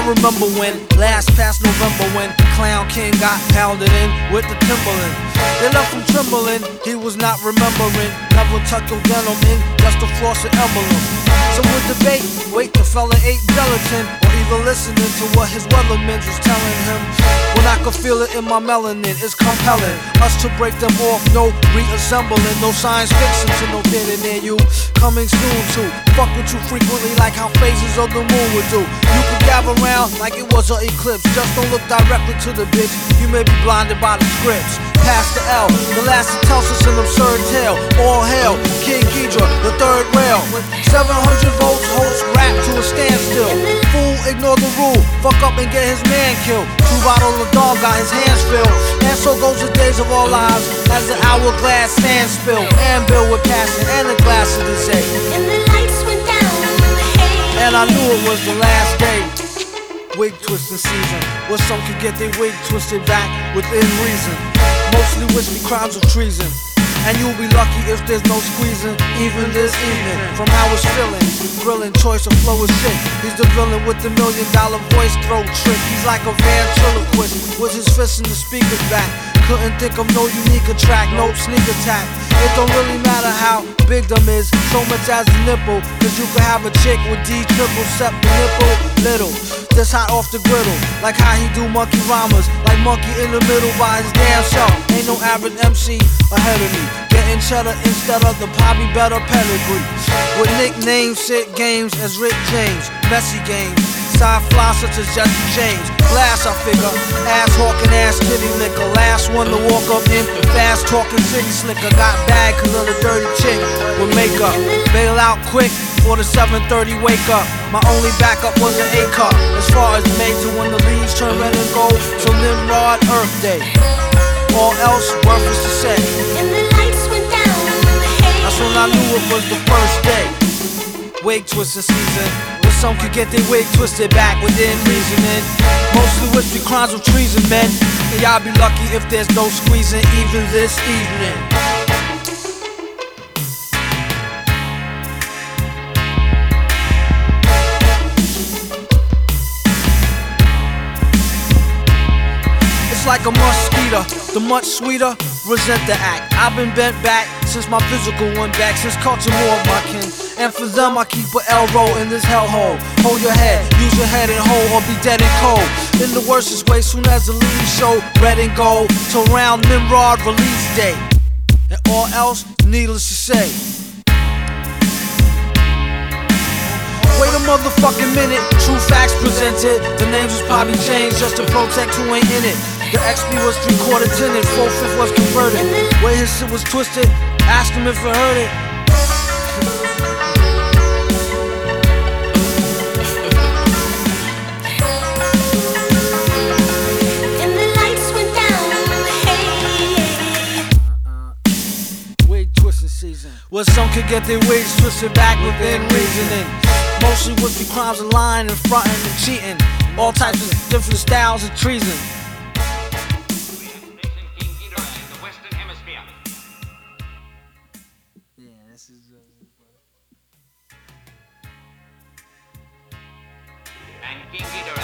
remember when, last past November, when Clown King got pounded in with the Timberland. They left him trembling, he was not remembering. Never tucked your denim in, just a floss and emblem. Some would debate, wait, the fella ate gelatin, or either listening to what his weathermen was telling him. When I could feel it in my melanin, it's compelling us to break them off, no reassembling, no science fiction to no theater near you. Coming soon to fuck with you frequently like how phases of the moon would do. You could gather around like it was an eclipse, just don't look directly to the bitch, you may be blinded by the scripts. Past the L, the last that tells us an absurd tale. All hail, King Ghidra, the third rail. 700 volts, host rap to a standstill. Fool, ignore the rule, fuck up and get his man killed. 2 bottles of dog got his hands filled. And so goes the days of our lives as the hourglass stands still. And Bill with passion and a glass of the say. And the lights went down, hey. And I knew it was the last day. Wig twisting season, where some could get their wig twisted back within reason. Mostly wispy crimes of treason, and you'll be lucky if there's no squeezing, even this evening. From how it's feeling, grilling, choice of flow is sick. He's the villain with the $1 million voice throw trick. He's like a ventriloquist with his fists in the speaker's back. Couldn't think of no unique track, no sneak attack. It don't really matter how big them is, so much as the nipple. Cause you could have a chick with D triple, except the nipple little. This hot off the griddle, like how he do monkey rhymes, like monkey in the middle by his damn self. Ain't no average MC ahead of me, getting cheddar instead of the probably better pedigree. With nicknames, sick games as Rick James, messy games, side fly such as Jesse James. Glass I figure, ass hawking, ass kitty liquor. Last one to walk up in, fast talking city slicker. Got bad cause of the dirty chick with makeup. Bail out quick for the 7:30 wake up. My only backup was an A cup. As far as made to when the leaves turn red and gold till Nimrod Earth Day. All else worthless to say. And the lights went down, hey. That's when I knew it was the first day. Wig twisting season, where some could get their wig twisted back within reasoning. Mostly wispy crimes of treason, men. And y'all be lucky if there's no squeezing even this evening. It's like a mosquito, the much sweeter, resent the act. I've been bent back since my physical went back, since culture more of my kin. And for them I keep an L-roll in this hellhole. Hold your head, use your head and hold, or be dead and cold. In the worstest way, soon as the leaves show red and gold, till round Nimrod release day. And all else, needless to say. Wait a motherfucking minute, true facts presented. The names was probably changed just to protect who ain't in it. The XP was 3/4 tenant, 4/5 was converted. Where his shit was twisted, ask him if he heard it. And the lights went down, hey. Wig twisting season, where some could get their wigs twisted back within reasoning. Mostly wispy crimes of lying and fronting and cheating. All types of different styles of treason. Yeah, this is And King Ghidorah